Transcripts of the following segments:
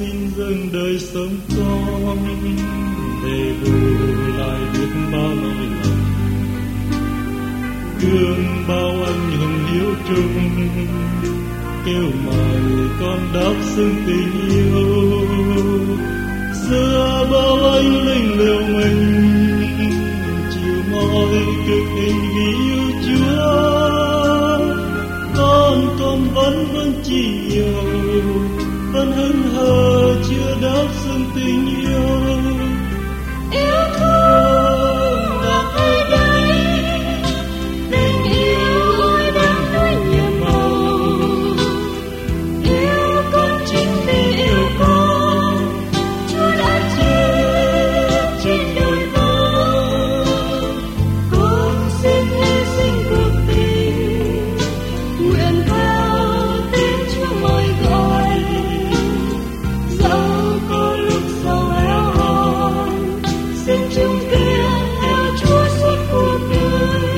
xin dâng đời sống con để bù lại biết bao nỗi lòng, gương bao anh hùng hiếu trung, kêu mời con đáp xứng tình yêu. Xưa bao anh linh liều mình chịu mọi cực hình vì yêu Chúa, con vẫn chỉ nhiều, vẫn hững hờ chưa đáp xứng tình yêu. Yêu thương là ai đây? Tình yêu ôi đang nói nhiều màu. Yêu con chính vì yêu con, Chúa đã chết trên đôi vai. Con xin hy sinh cuộc tình, nguyện theo tiếng Chúa mời gọi. Dẫu có lúc sau éo hòn, xin chứng kiến theo Chúa suốt cuộc đời.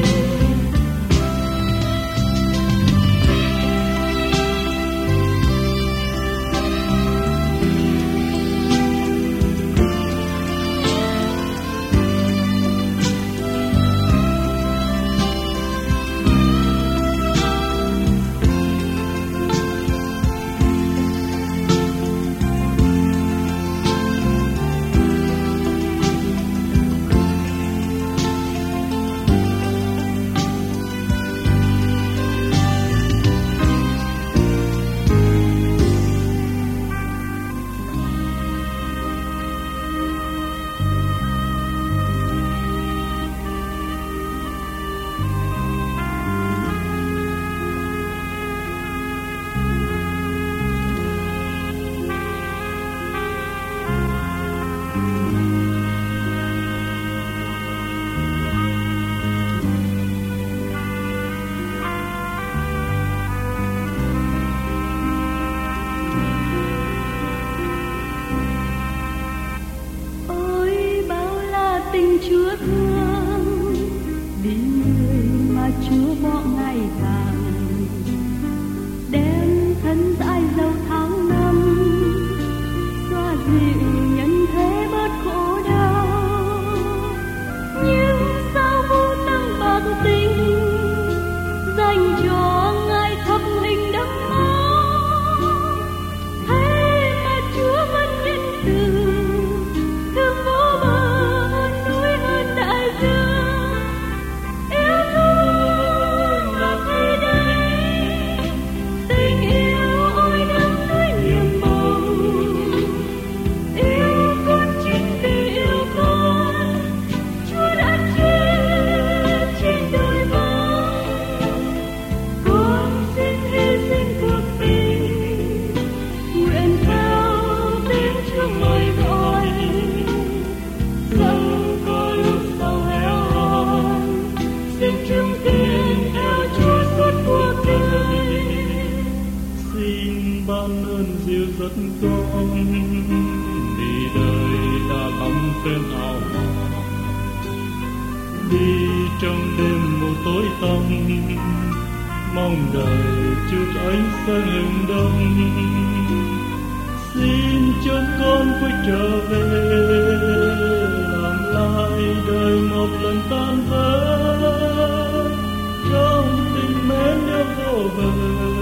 Tình Chúa thương vì người mà Chúa bỏ ngày vàng, đem thân dại dầu tháng năm, xoa dịu nhân thế bớt khổ đau. Nhưng sao vô tâm bạc tình dành cho ngài thập hình đẫm máu, thế mà Chúa vẫn nhân từ thương vô bờ. Ban ơn dìu dắt con vì đời đã lắm phen ảo mòn, đi trong đêm mù tối tăm mong đợi chút ánh sáng hừng đông. Xin cho con quay trở về làm lại đời một lần tan vỡ trong tình mến yêu vô bờ.